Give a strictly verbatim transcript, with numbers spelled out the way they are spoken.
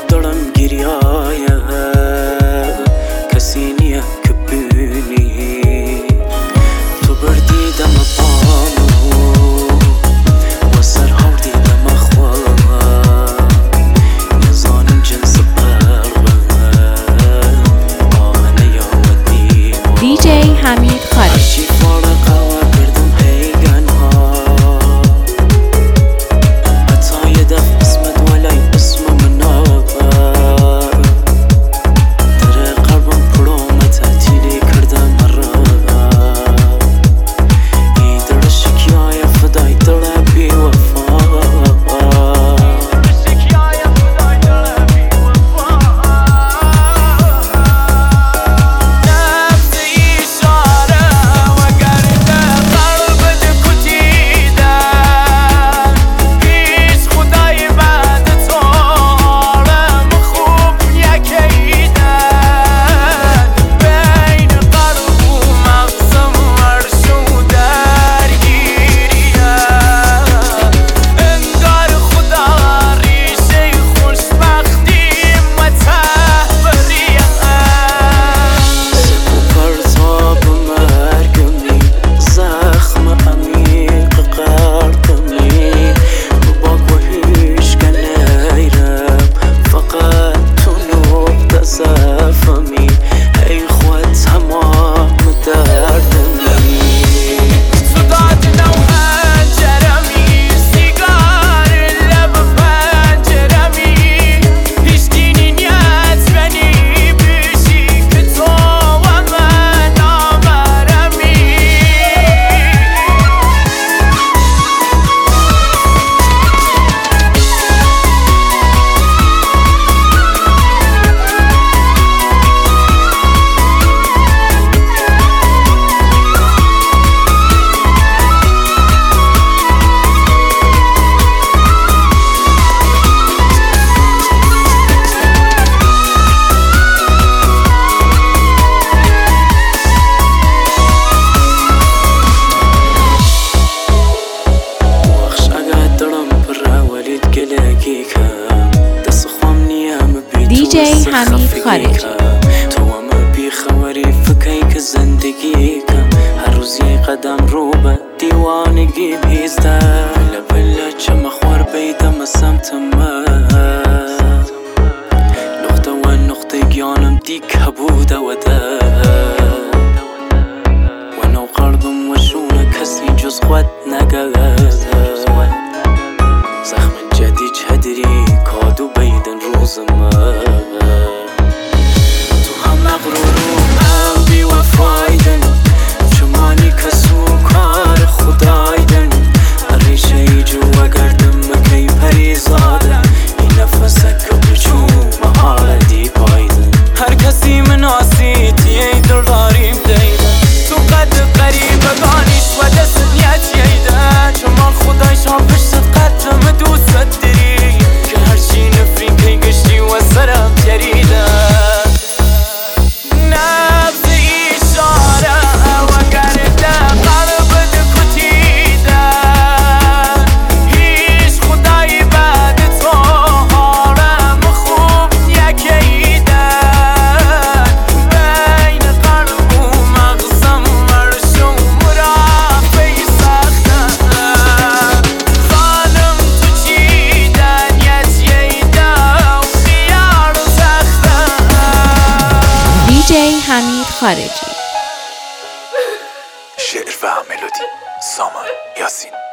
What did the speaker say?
دارم گریه کسی نیه که بینی تو بردی دم پامو و سرها دیدم اخواه نزانم جنس قلبه آهنه یا ودی دی جی حمید خارجی دی جی حمید خارجی تو هم بی خبری فکری که زندگی کم هر روز یه قدم رو به دیوانگی بیسته بله بله چه مخور بیدم سمت من نقطه و نقطه گیانم دیگه بوده و ده و نو قلبم و شونه کسی جز خود نگرده زخم جدید چدری کادو بیدن روز من تو هم مغرورو هم بی وفایدن چمانی کسو کار خدایدن ریشه ای جو گردم مکی پریزادن این نفسه که بچو محال دی پایدن هر کسی مناسی تیه دل داریم دیدن تو قد قریب بانیش و دست نیت ییدن چمان خدایش ها پشت قدم دوست داری که هرچی نفرین که گشتی و سرم جریدن نبض ایشاره و گرده قلب دکتیدن هیچ خدایی بعد تو حالم خوب یکیدن بین قلب و مغزم مرش و مرافعی سختن ظالم تو چیدن یتییده و خیار سختن دی جی حمید خارجی. شعر و ملودی سامان یاسین.